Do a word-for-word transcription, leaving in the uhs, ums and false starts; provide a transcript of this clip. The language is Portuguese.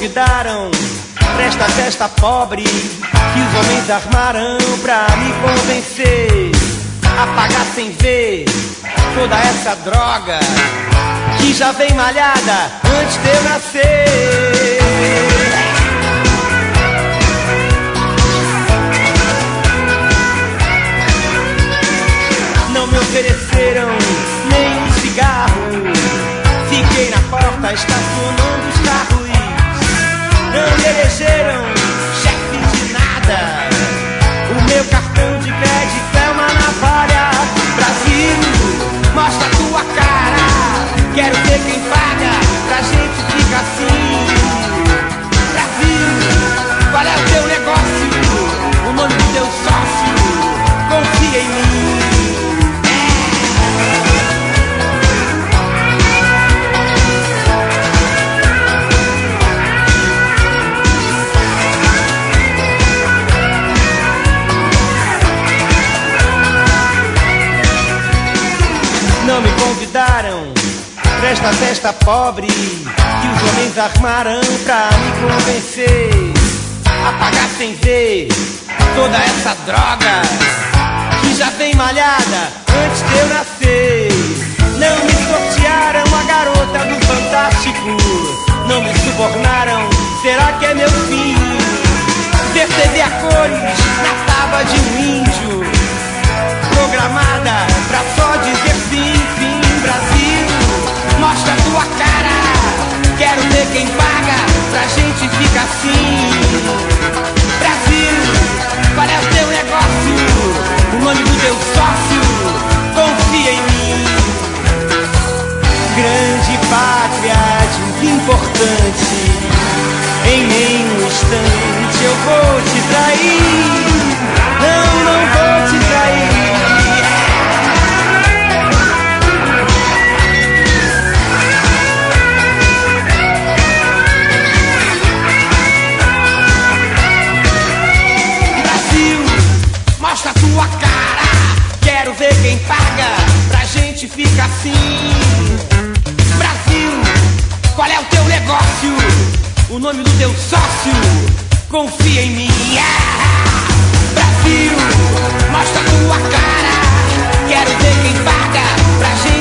convidaram pra esta festa pobre que os homens armaram pra me convencer a pagar sem ver toda essa droga que já vem malhada antes de eu nascer. Não me ofereceram nem um cigarro, fiquei na porta estacionando os carros. Não me elegeram chefe de nada, o meu cartão de crédito é uma navalha. Brasil, mostra a tua cara, quero ver quem paga pra gente ficar assim. Brasil, qual é o teu negócio, o nome do teu sócio, confia em mim. Não me convidaram pra esta festa pobre que os homens armaram pra me convencer a pagar sem ver toda essa droga que já vem malhada antes de eu nascer. Não me sortearam a garota do Fantástico, não me subornaram, será que é meu fim? Ver T V a cores na tábua de um índio, programada pra só dizer sim, sim. Brasil, mostra a tua cara, quero ver quem paga pra gente ficar assim. Brasil, qual é o teu negócio, o nome do teu sócio, confia em mim. Grande pátria, de importante, em nenhum instante eu vou te trair. Não, não vou te trair. Mostra a tua cara, quero ver quem paga pra gente ficar assim. Brasil, qual é o teu negócio, o nome do teu sócio, confia em mim. Yeah! Brasil, mostra a tua cara, quero ver quem paga pra gente